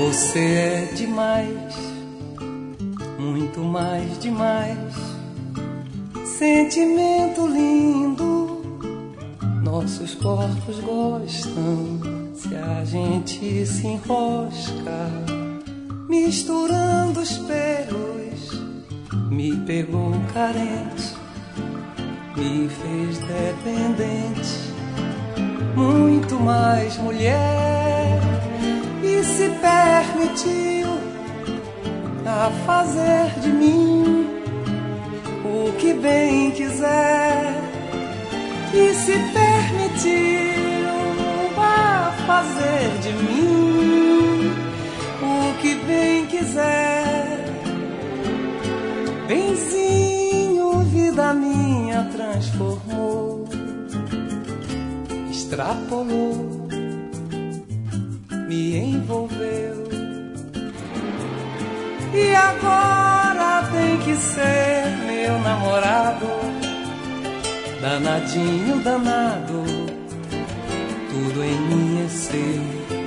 Você é demais, muito mais demais. Sentimento lindo, nossos corpos gostam. Se a gente se enrosca, misturando os pelos, me pegou carente, me fez dependente. Muito mais mulher, e se permitiu a fazer de mim o que bem quiser. E se permitiu a fazer de mim o que bem quiser. Benzinho, vida minha, transformou, extrapolou, me envolveu. E agora tem que ser meu namorado, danadinho, danado, tudo em mim é seu.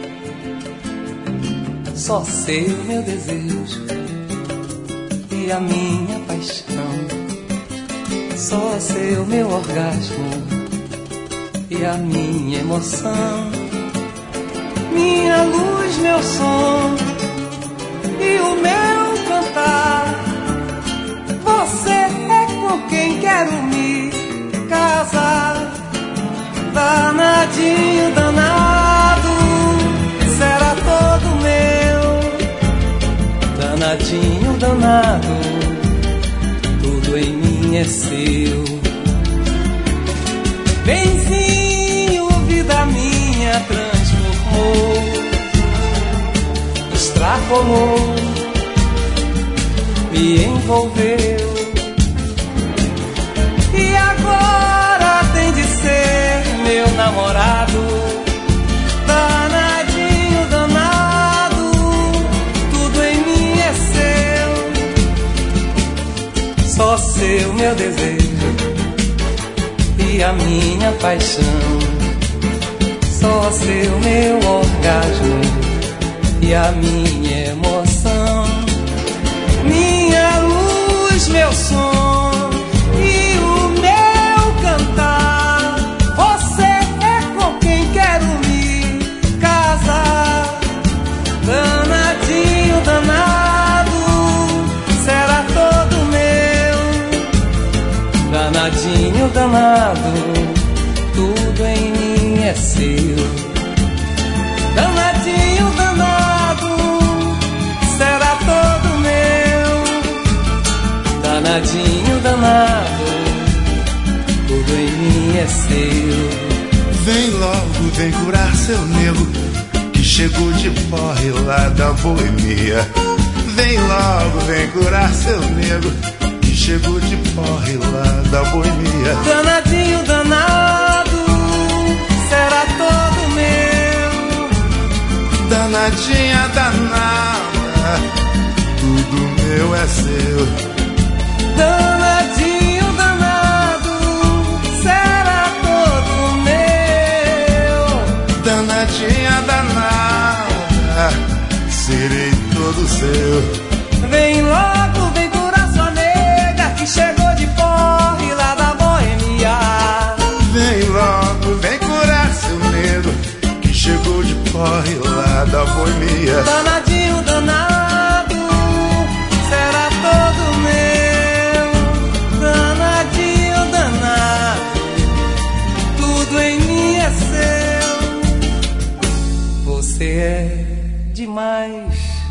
Só seu meu desejo e a minha paixão. Só seu meu orgasmo e a minha emoção. Minha luz, meu som e o meu cantar. Você é com quem quero me casar. Danadinho, danado, será todo meu. Danadinho, danado, tudo em mim é seu. Benzinho, vida minha, transformou, extrapolou, me envolveu. E agora tem de ser meu namorado, danadinho, danado, tudo em mim é seu. Só seu meu desejo e a minha paixão. Só seu meu orgasmo e a minha emoção. Minha luz, meu som e o meu cantar. Você é com quem quero me casar. Danadinho, danado, será todo meu. Danadinho, danado, tudo em mim é seu. Danadinho, danado, será todo meu. Danadinho, danado, tudo em mim é seu. Vem logo, vem curar seu nego, que chegou de porre lá da boemia. Vem logo, vem curar seu nego, que chegou de porre lá da boemia. Danadinho, danado, será todo meu. Danadinha, danada, tudo meu é seu. Danadinho, danado, será todo meu. Danadinha, danada, serei todo seu. Vem logo, vem curar sua nega, que chegou de porre lá da boemia. Vem logo, vem curar seu nego, que chegou de porre lá da boemia. Danadinho, danado, será todo meu. Danadinho, danado, tudo em mim é seu. Você é demais,